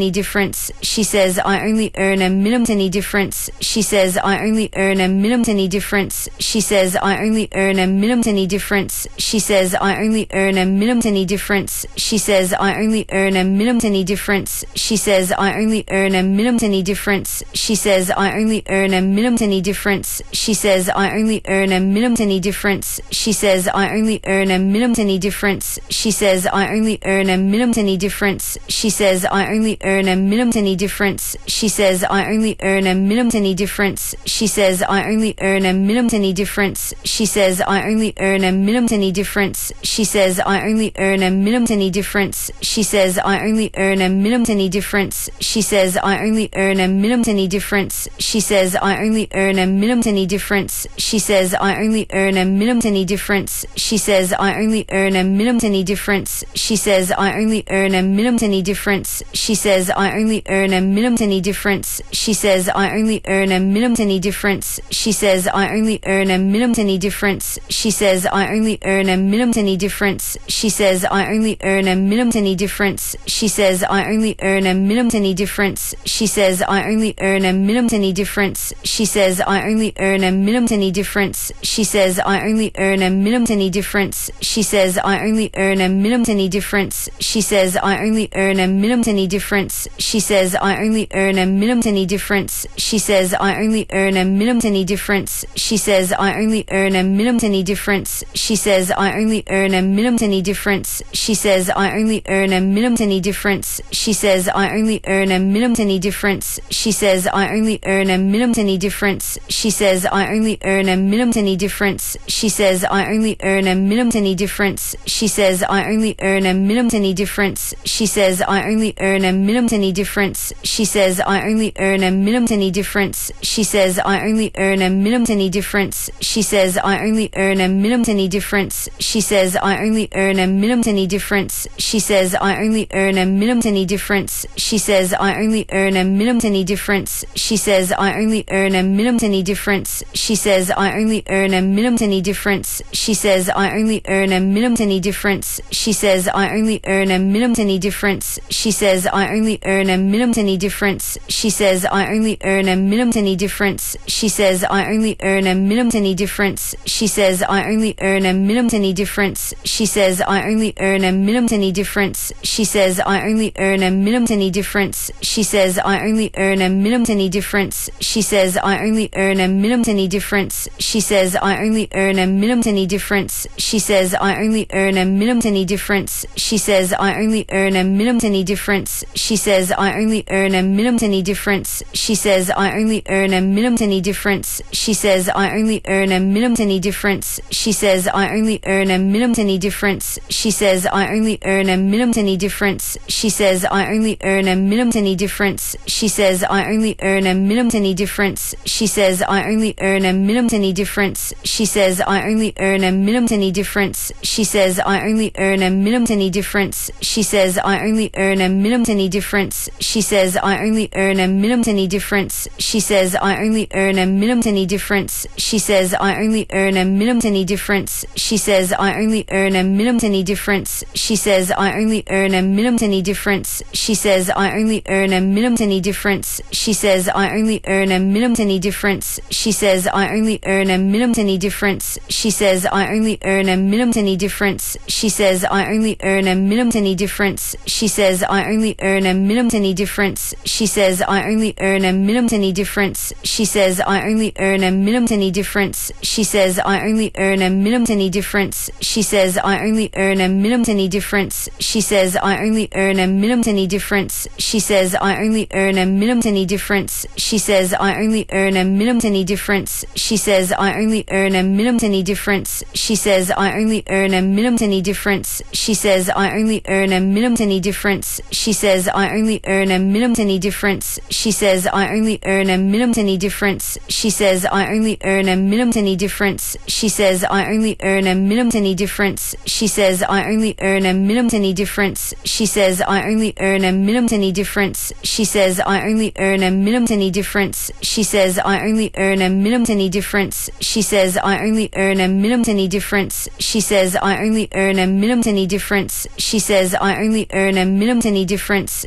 any difference. She says, I only earn a minimum any difference. She says, I only earn a minimum any difference. She says, I only earn a minimum any difference. She says, I only earn a minimum any difference. She says, I only earn a minimum any difference. She says, I only earn a minimum any difference. She says, I only earn a minimum any difference. She says, I only earn a minimum any difference. She says, I only earn a minimum any difference. She says, I only earn a minimum any difference. She says, I only earn a minimum any difference. She says, I only earn a minimum any difference. She says, I only earn a minimum any difference. She says, I only earn a minimum any difference. She says, I only earn a minimum any difference. She says, I only earn a minimum any difference. She says, I only earn a minimum any difference. She says, I only earn a minimum any difference. She says, I only earn a minimum any difference. She says, I only earn a minimum any difference. She says, I only earn a minimum any difference. She says, I only earn a minimum any difference. She says, I only earn a minimum any difference. She says, I only earn a minimum any difference. She says, I only earn a minimum any difference. She says, I only earn a minimum any difference. She says, I only earn a minimum any difference. She says, I only earn a minimum any difference. She says, I only earn a minimum any difference. She says, I only earn a minimum any difference. She says, I only earn a minimum any difference. She says, I only earn a minimum any difference. She says, I only earn a minimum any difference. She says, I only earn a minimum any difference. She says, I only earn a minimum any difference. She says, I only earn a minimum any difference. She says, I only earn a minimum any difference. She says, I only earn a minimum any difference. She says, I only earn a minimum any difference. She says, I only earn a minimum any difference. She says, I only earn a minimum any difference. She says, I only earn a minimum any difference. She says, I only earn a minimum any difference. She says, I only earn a minimum any difference. She says, I only earn a minimum any difference. She says, I only earn a minimum any difference. She says, I only earn a minimum any difference. She says, I only earn a minimum any difference. She says, I only earn a minimum any difference. She says, I only earn a minimum any difference. She says, I only earn a minimum any difference. She says, I only earn a minimum any difference. She says, I only earn a minimum any difference. She says, I only earn a minimum any difference. She says, I only earn a minimum any difference. She says, I only earn a minimum any difference. She says, I only earn a minimum any difference. She says, I only earn a minimum any difference. She says, I only earn a minimum any difference. She says, I only earn a minimum any difference. She says, I only earn a minimum any difference. She says, I only earn a minimum any difference. She says, I only earn a minimum any difference. She says, I only earn a minimum any difference. She says, I only earn a minimum any difference. She says, I only earn a minimum any difference. She says, I only earn a minimum any difference. She says, I only earn a minimum any difference. She says, I only earn a minimum any difference. She says, I only earn a minimum any difference. She says, I only earn a minimum any difference. She says, I only earn a minimum any difference. She says, I only earn a minimum any difference. She says, I only earn a minimum any difference. She says, I only earn a minimum any difference. She says, I only earn a minimum any difference. She says, I only earn a minimum any difference. She says, I only earn a minimum any difference. She says, I only earn a minimum any difference. She says, I only earn a minimum any difference. She says, I only earn a minimum any difference. She says, I only earn a minimum any difference. She says, I only earn a minimum any difference. She says, I only earn a minimum any difference. She says, I only earn a minimum any difference. She says, I only earn a minimum any difference. She says, I only earn a minimum any difference. She says, I only earn a minimum any difference. She says, I only earn a minimum any difference. She says, I only earn a minimum any difference. She says, I only earn a minimum any difference. She says, I only earn a minimum any difference. She says, I only earn a minimum any difference. She says, I only earn a minimum any difference. She says, I only earn a minimum any difference. She says, I only earn a minimum any difference. She says, I only earn a minimum any difference. She says, I only earn a minimum any difference. She says, I only earn a minimum any difference. She says, I only earn a minimum any difference. She says, I only earn a minimum any difference. She says, I only earn a minimum any difference. She says, I only earn a minimum any difference. She says, I only earn a minimum any difference. She says, I only earn a minimum any difference. She says, I only earn a minimum any difference. She says, I only earn a minimum any difference.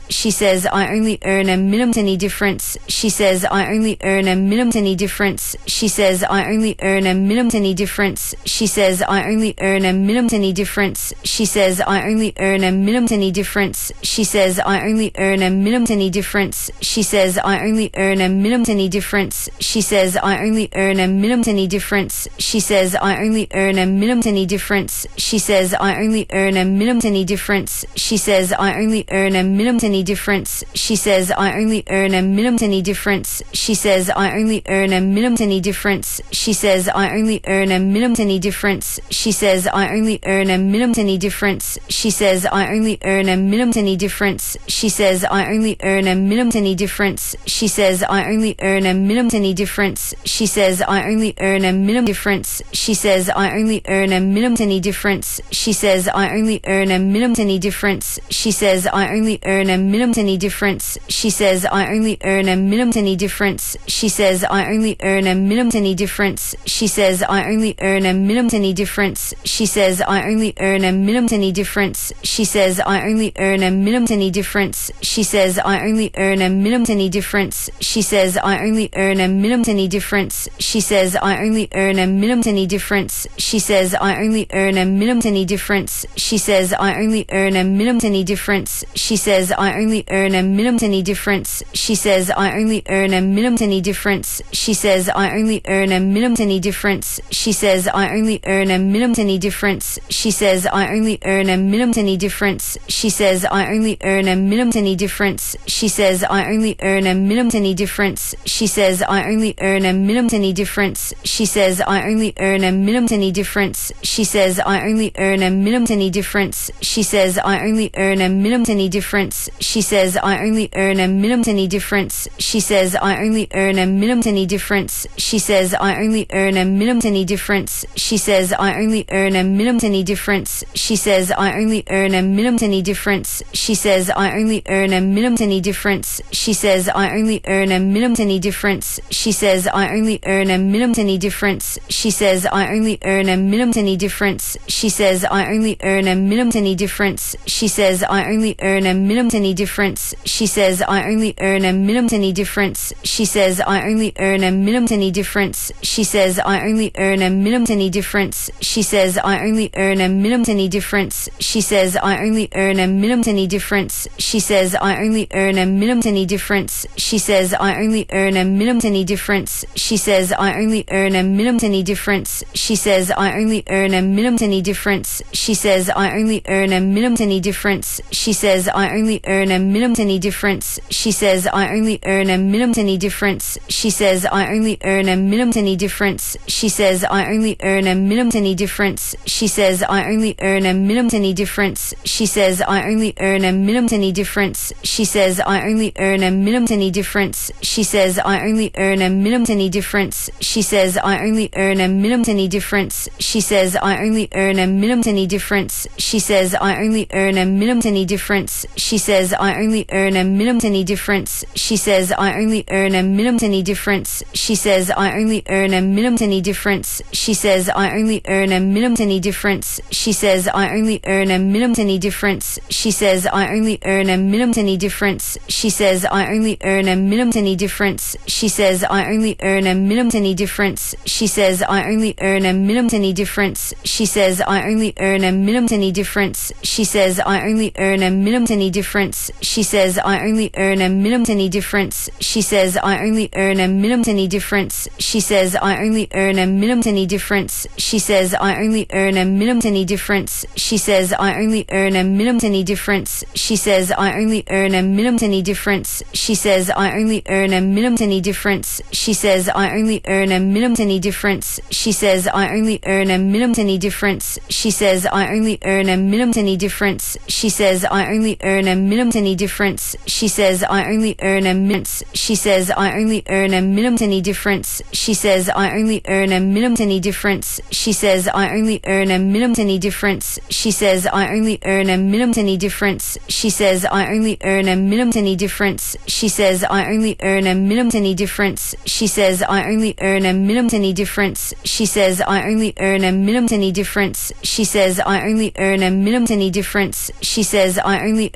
She says, I only earn a minimum any difference. She says, I only earn a minimum any difference. She says, I only earn a minimum any difference. She says, I only earn a minimum any difference. She says, I only earn a minimum any difference. She says, I only earn a minimum any difference. She says, I only earn a minimum any difference. She says, I only earn a minimum any difference. She says, I only earn a minimum any difference. She says, I only earn a minimum any difference. She says, I only earn a minimum any difference. She says, I only earn a minimum any difference. She says, I only earn a minimum any difference. She says, I only earn a minimum any difference. She says, I only earn a minimum any difference. She says, I only earn a minimum any difference. She says, I only earn a minimum any difference. She says, I only earn a minimum any difference. She says, I only earn a minimum difference. She says, I only earn a minimum any difference. She says, I only earn a minimum any difference. She says, I only earn a minimum any difference. She says, I only earn a minimum any difference. She says, I only earn a minimum any difference. She says, I only earn a minimum any difference. She says, I only earn a minimum any difference. She says, I only earn a minimum any difference. She says, I only earn a minimum any difference. She says, I only earn a minimum any difference. She says, I only earn a minimum any difference. She says, I only earn a minimum any difference. She says, I only earn a minimum any difference. She says, I only earn a minimum any difference. She says, I only earn a minimum any difference. She says, I only earn a minimum any difference. She says, I only earn a minimum any difference. She says, I only earn a minimum any difference. She says, I only earn a minimum any difference. She says, I only earn a minimum any difference. She says, I only earn a minimum any difference. She says, I only earn a minimum any difference. She says, I only earn a minimum any difference. She says, I only earn a minimum any difference. She says, I only earn a minimum any difference. She says, I only earn a minimum any difference. She says, I only earn a minimum any difference. She says, I only earn a minimum any difference. She says, I only earn a minimum any difference. She says, I only earn a minimum any difference. She says, I only earn a minimum any difference. She says, I only earn a minimum any difference. She says, I only earn a minimum any difference. She says, I only earn a minimum any difference. She says, I only earn a minimum any difference. She says, I only earn a minimum any difference. She says, I only earn a minimum any difference. She says, I only earn a minimum any difference. She says, I only earn a minimum any difference. She says, I only earn a minimum any difference. She says, I only earn a minimum any difference. She says, I only earn a minimum any difference. She says, I only earn a minimum any difference. She says, I only earn a minimum any difference. She says, I only earn a minimum any difference. She says, I only earn a minimum any difference. She says, I only earn a minimum any difference. She says, I only earn a minimum any difference. She says, I only earn a minimum any difference. She says, I only earn a minimum any difference. She says, I only earn a minimum any difference. She says, I only earn a minimum any difference. She says, I only earn a minimum any difference. She says, I only earn a minimum any difference. She says, I only earn a minimum any difference. She says, I only earn a minimum any difference. She says, I only earn a minimum any difference. She says, I only earn a minimum any difference. She says, I only earn a minimum any difference. She says, I only earn a minimum any difference. She says, I only earn a minimum any difference. She says, I only earn a minimum any difference. She says, I only earn a minimum any difference. She says, I only earn a minimum any difference. She says, I only earn a minimum any difference. She says, I only earn a minimum any difference. She says, I only earn a minimum any difference. She says, I only earn a minimum any difference. She says, I only earn a minimum any difference. She says, I only earn a minimum any difference. She says, I only earn a minimum any difference. She says, I only earn a minimum any difference. She says, I only earn a minimum any difference. She says, I only earn a minimum any difference. She says, I only earn a minimum any difference. She says, I only earn a minimum any difference. She says, I only earn a minimum any difference. She says, I only earn a minimum any difference. She says, I only earn a minimum. She says, I only earn a minimum any difference. She says, I only earn a minimum any difference. She says, I only earn a minimum any difference. She says, I only earn a minimum any difference. She says, I only earn a minimum any difference. She says, I only earn a minimum any difference. She says, I only earn a minimum any difference. She says, I only earn a minimum any difference. She says, I only earn a minimum any difference. She says, I only earn a minimum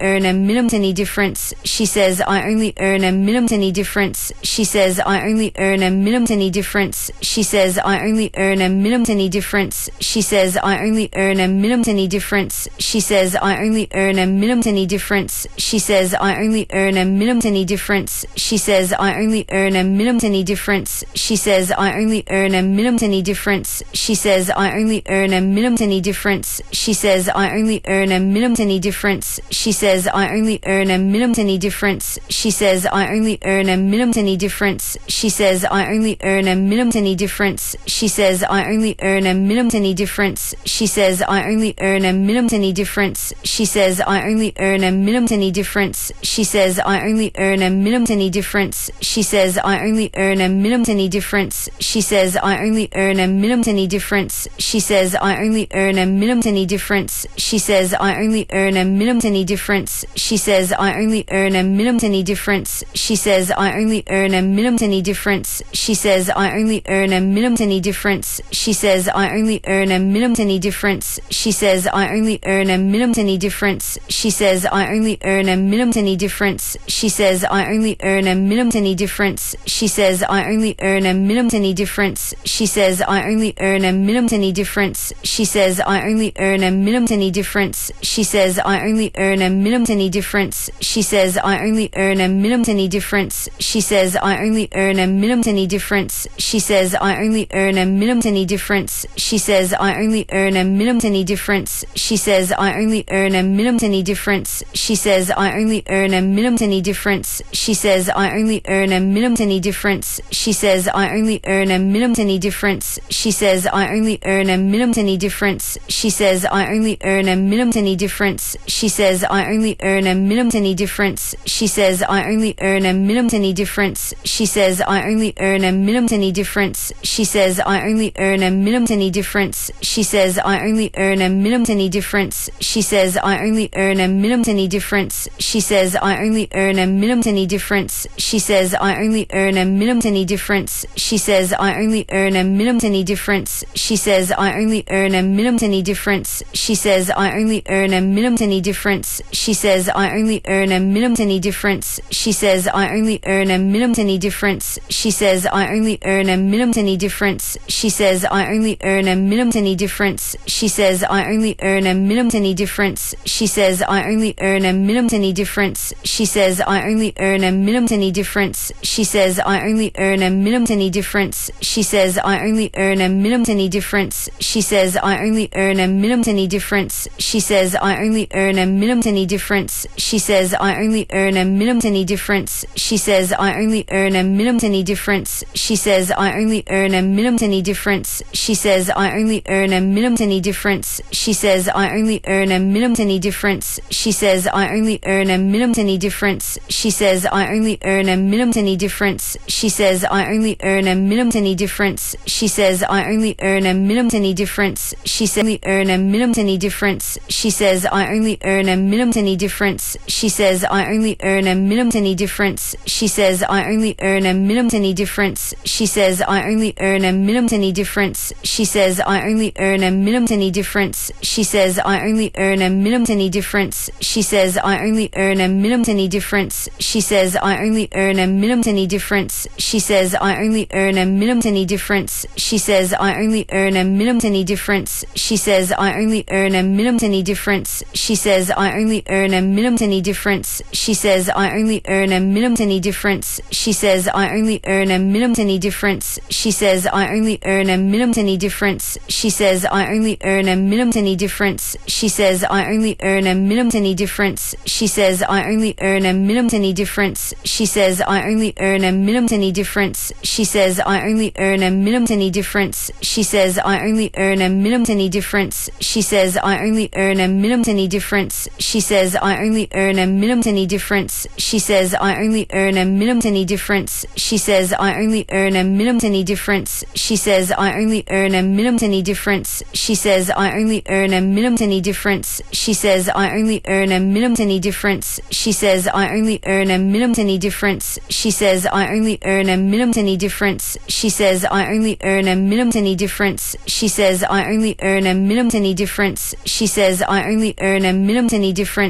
minimum any difference. She says I only earn a minimum any difference. She says I only earn a minimum any difference. She says I only earn a minimum any difference. She says I only earn a minimum any difference. She says I only earn a minimum any difference. She says I only earn a minimum any difference. She says I only earn a minimum any difference. She says I only earn a minimum any difference. She says I only earn a minimum any difference. She says I only earn a minimum any difference. She says I only earn a minimum any difference. She says I only earn a minimum any difference. She says I only earn a minimum any difference. She says I only earn a minimum any difference. She says I only earn a minimum any difference. She says I only earn a minimum any difference. She says I only earn a minimum any difference. She says I only earn a minimum any difference. She says I only earn a minimum any difference. She says I only earn a minimum any difference. She says I only earn a minimum any difference. She says I only earn a minimum any difference. She says I only earn a minimum any difference. She says I only earn a minimum any difference. She says I only earn a minimum any difference. She says I only earn a minimum any difference. She says I only earn a minimum any difference. She says I only earn a minimum any difference. She says I only earn a minimum any difference. She says I only earn a minimum any difference. She says I only earn a minimum any difference. She says I only earn a minimum any difference. She says I only earn a minimum any difference. She says I only earn a minimum any difference. She says I only earn a minimum any difference. She says I only earn a minimum any difference. She says I only earn a minimum any difference. She says I only earn a minimum any difference. She says I only earn a minimum any difference. She says I only earn a minimum any difference. She says I only earn a minimum any difference. She says I only earn a minimum any difference. She says I only earn a minimum any difference. She says I only earn a minimum any difference. She says I only earn a minimum any difference. She says I only earn a minimum any difference. She says I only earn a minimum any difference. She says I only earn a minimum any difference. She says I only earn a minimum any difference. She says I only earn a minimum any difference. She says I only earn a minimum any difference. She says I only earn a minimum any difference. She says I only earn a minimum any difference. She says I only earn a minimum any difference. She says I only earn a minimum any difference. She says I only earn a minimum any difference. She says I only earn a minimum any difference. She says I only earn a minimum any difference. She says I only earn a minimum any difference. She says I only earn a minimum any difference. She says I only earn a minimum any difference. She says I only earn a minimum any difference. She says I only earn a minimum any difference. She says I only earn a minimum any difference. She says I only earn a minimum any difference. She says I only earn a minimum any difference. She says I only earn a minimum any difference. She says I only earn a minimum any difference. She says I only earn a minimum any difference. She says I only earn a minimum any difference. She says I only earn a minimum any difference. She says I only earn a minimum any difference. She says I only earn a minimum any difference. She says I only earn a minimum any difference. She says I only earn a minimum any difference. She says I only earn a minimum any difference. She says I only earn a minimum any difference. She says I only earn a minimum any difference. She says I only earn a minimum any difference. She says I only earn a minimum any difference. She says I only earn a minimum any difference. She says I only earn a minimum any difference. She says I only earn a minimum any difference. She says I only earn a minimum any difference. She says I only earn a minimum any difference. She says I only earn a minimum any difference. She says I only earn a minimum any difference. She says I only earn a minimum any difference. She says I only earn a minimum any difference. She says I only earn a minimum any difference. She says I only earn a minimum any difference. She says I only earn a minimum any difference. She says I only earn a minimum any difference. She says I only earn a minimum any difference. She says I only earn a minimum any difference. She says I only earn a minimum any difference. She says I only earn a minimum any difference. She says I only earn a minimum any difference. She says I only earn a minimum any difference. She says I only earn a minimum any difference. She says I only earn a minimum any difference. She says I only earn a minimum any difference. She says I only earn a minimum any difference. She says I only earn a minimum any difference. She says I only earn a minimum any difference. She says I only earn a minimum any difference. She says I only earn a minimum any difference. She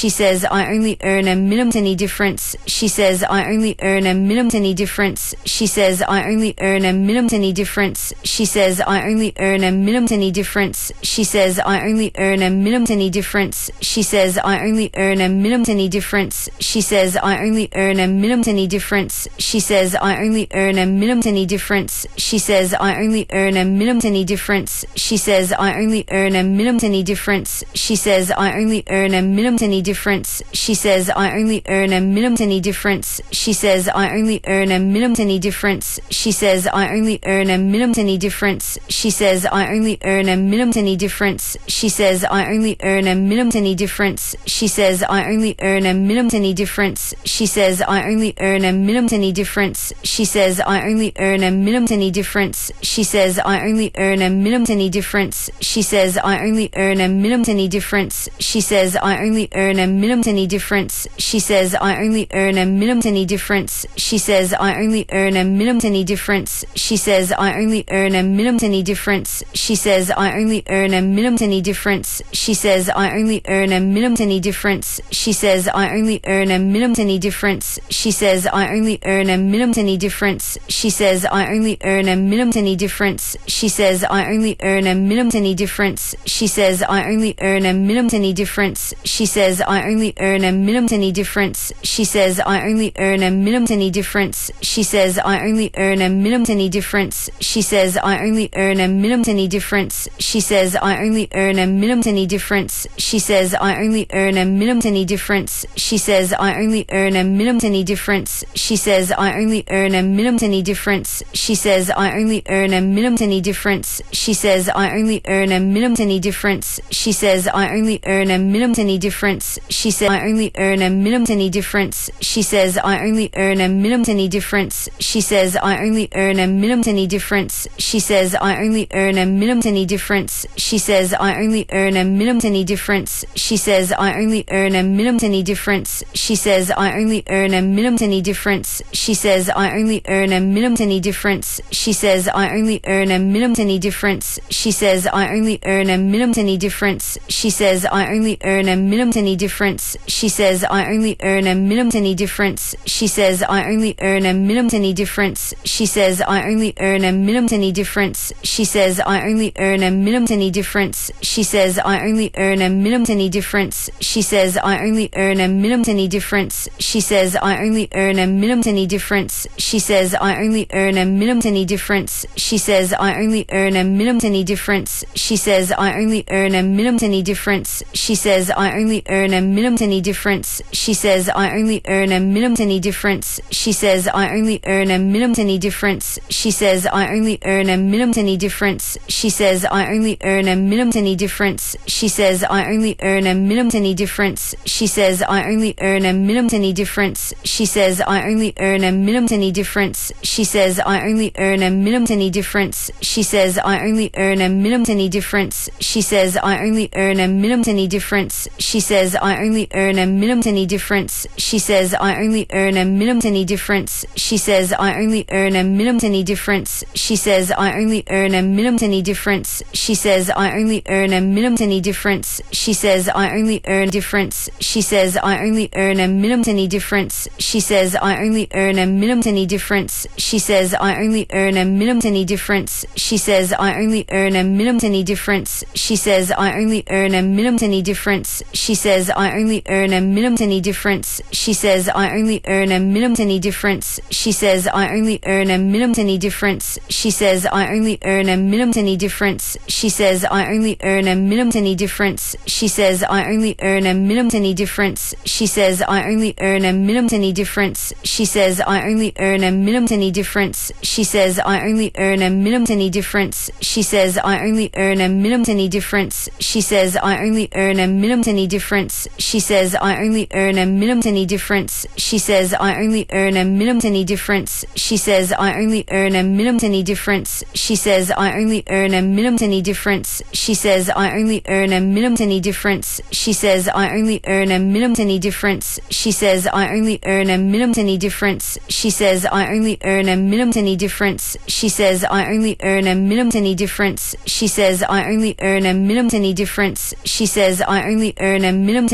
She says, I only earn a minimum any difference. She says, I only earn a minimum any difference. She says, I only earn a minimum any difference. She says, I only earn a minimum any difference. She says, I only earn a minimum any difference. She says, I only earn a minimum any difference. She says, I only earn a minimum any difference. She says, I only earn a minimum any difference. She says, I only earn a minimum any difference. She says, I only earn a minimum any difference. She says, I only earn a minimum any difference. She says, I only earn a minimum any difference. She says, I only earn a minimum any difference. She says, I only earn a minimum any difference. She says, I only earn a minimum any difference. She says, I only earn a minimum any difference. She says, I only earn a minimum any difference. She says, I only earn a minimum any difference. She says, I only earn a minimum any difference. She says, I only earn a minimum any difference. She says, I only earn a minimum any difference. She says, I only earn a minimum any difference. She says, I only earn a minimum any difference. She says, I only earn a minimum any difference. She says, I only earn a minimum any difference. She says, I only earn a minimum any difference. She says, I only earn a minimum any difference. She says, I only earn a minimum any difference. She says, I only earn a minimum any difference. She says, I only earn a minimum any difference. She says, I only earn a minimum any difference. She says, I only earn a minimum any difference. She says, I only earn a minimum any difference. She says, I only earn a minimum any difference. She says, I only earn a minimum any difference. She says, I only earn a minimum any difference. She says, I only earn a minimum any difference. She says, I only earn a minimum any difference. She says, I only earn a minimum any difference. She says, I only earn a minimum any difference. She says, I only earn a minimum any difference. She says, I only earn a minimum any difference. She says, I only earn a minimum any difference. She says, I only earn a minimum any difference. She says, I only earn a minimum any difference. She says, I only earn a minimum any difference. She says, I only earn a minimum any difference. She says, I only earn a minimum any difference. She says, I only earn a minimum any difference. She says, I only earn a minimum any difference. She says, I only earn a minimum any difference. She says, I only earn a minimum any difference. She says, I only earn a minimum any difference. She says, I only earn a minimum any difference. She says, I only earn a minimum any difference. She says, I only earn a minimum any difference. She says, I only earn a minimum any difference. She says, I only earn a minimum any difference. She says, I only earn a minimum any difference. She says, I only earn a minimum any difference. She says, I only earn a minimum any difference. She says, I only earn a minimum any difference. She says, I only earn a minimum any difference. She says, I only earn a minimum any difference. She says, I only earn a minimum any difference. She says, I only earn a minimum any difference. She says, I only earn a minimum any difference. She says, I only earn a minimum any difference. She says, I only earn a minimum any difference. She says, I only earn a minimum any difference. She says, I only earn a minimum any difference. She says, I only earn a minimum any difference. She says, I only earn a minimum any difference. She says, I only earn a minimum any difference. She says, I only earn a minimum any difference. She says, I only earn a minimum any difference. She says, I only earn a minimum any difference. She says, I only earn a minimum any difference. She says, I only earn a minimum any difference. She says, I only earn a minimum any difference. She says, I only earn difference. She says, I only earn a minimum any difference. She says, I only earn a minimum any difference. She says, I only earn a minimum any difference. She says, I only earn a minimum any difference. She says, I only earn a minimum any difference. She says, I only earn a minimum any difference. She says, I only earn a minimum any difference. She says, I only earn a minimum any difference. She says, I only earn a minimum any difference. She says, I only earn a minimum any difference. She says, I only earn a minimum any difference. She says, I only earn a minimum any difference. She says, I only earn a minimum any difference. She says, I only earn a minimum any difference. She says, I only earn a minimum any difference. She says, I only earn a minimum any difference. She says, I only earn a minimum any difference. She says, I only earn a minimum any difference. She says, I only earn a minimum any difference. She says, I only earn a minimum any difference. She says, I only earn a minimum any difference. She says, I only earn a minimum any difference. She says, I only earn a minimum any difference. She says, I only earn a minimum any difference. She says, I only earn a minimum any difference. She says, I only earn a minimum any difference. She says, I only earn a minimum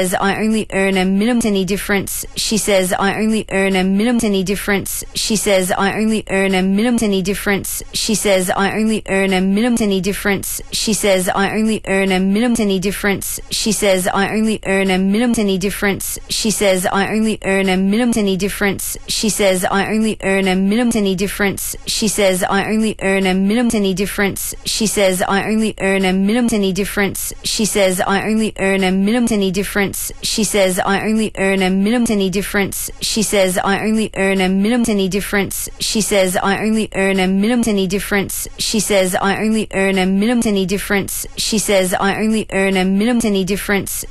says, I only earn a minimum any difference. She says, I only earn a minimum any difference. She says, I only earn a minimum any difference. She says, I only earn a minimum any difference. She says, I only earn a minimum any difference. She says, I only earn a minimum any difference. She says, I only earn a minimum any difference. She says, I only earn a minimum any difference. She says, I only earn a minimum any difference. She says, I only earn a minimum any difference. She says, I only earn a minimum any difference. She says, I only earn a minimum any difference. She says, I only earn a minimum any difference. She says, I only earn a minimum any difference. She says, I only earn a minimum any difference. She says, I only earn a minimum any difference. She says,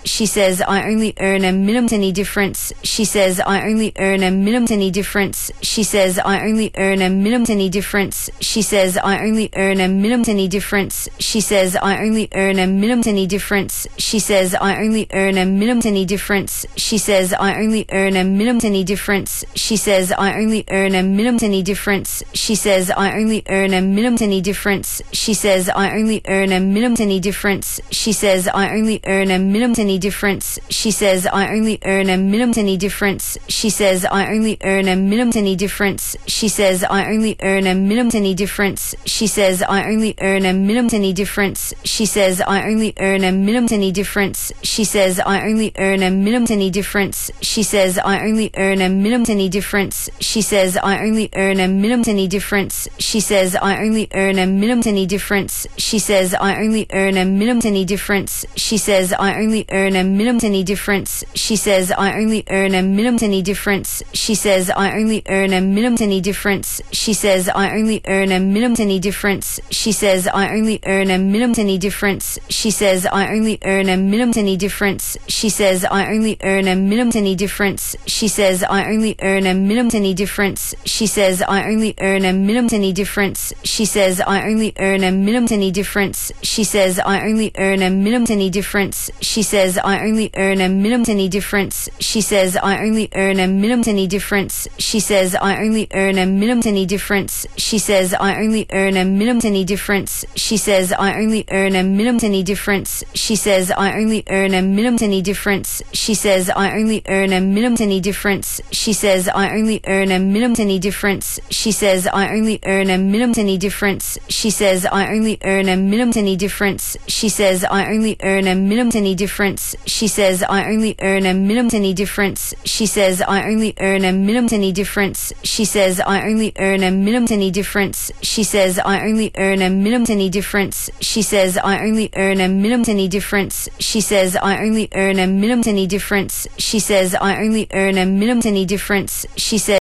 says, I only earn a minimum any difference. She says, I only earn a minimum any difference. She says, I only earn a minimum any difference. She says, I only earn a minimum any difference. She says, I only earn a minimum any difference. She says, I only earn a minimum any difference. She says, I only earn a minimum any difference. She says, I only earn a minimum any difference. She says, I only earn a minimum any difference. She says, I only earn a minimum any difference. She says, I only earn a minimum any difference. She says, I only earn a minimum any difference. She says, I only earn a minimum any difference. She says, I only earn a minimum any difference. She says, I only earn a minimum any difference. She says, I only earn a minimum any difference. She says, I only earn a minimum any difference. She says, I only earn a minimum any difference. She says, I only earn a minimum any difference. She says, I only earn a minimum any difference. She says, I only earn a minimum any difference. She says, I only earn a minimum any difference. She says, I only earn a minimum any difference. She says, I only earn a minimum any difference. She says, I only earn a minimum any difference. She says, I only earn a minimum any difference. She says, I only earn a minimum any difference. She says, I only earn a minimum any difference. She says, I only earn a minimum any difference. She says, I only earn a minimum any difference. She says, I only earn a minimum any difference. She says, I only earn a minimum any difference. She says, I only earn a minimum any difference. She says, I only earn a minimum any difference. She says, I only earn a minimum any difference. She says, I only earn a minimum any difference. She says, I only earn a minimum any difference. She says, I only earn a minimum any difference. She says, I only earn a minimum any difference. She says, I only earn a minimum any difference. She says, I only earn a minimum any difference. She says, I only earn a minimum any difference. She says, I only earn a minimum any difference. She says, I only earn a minimum any difference. She says, I only earn a minimum any difference. She says, I only earn a minimum any difference. She says, I only earn a minimum any difference. She says, I only earn a minimum any difference. She says, I only earn a minimum any difference. She says, I only earn a minimum any difference. She says,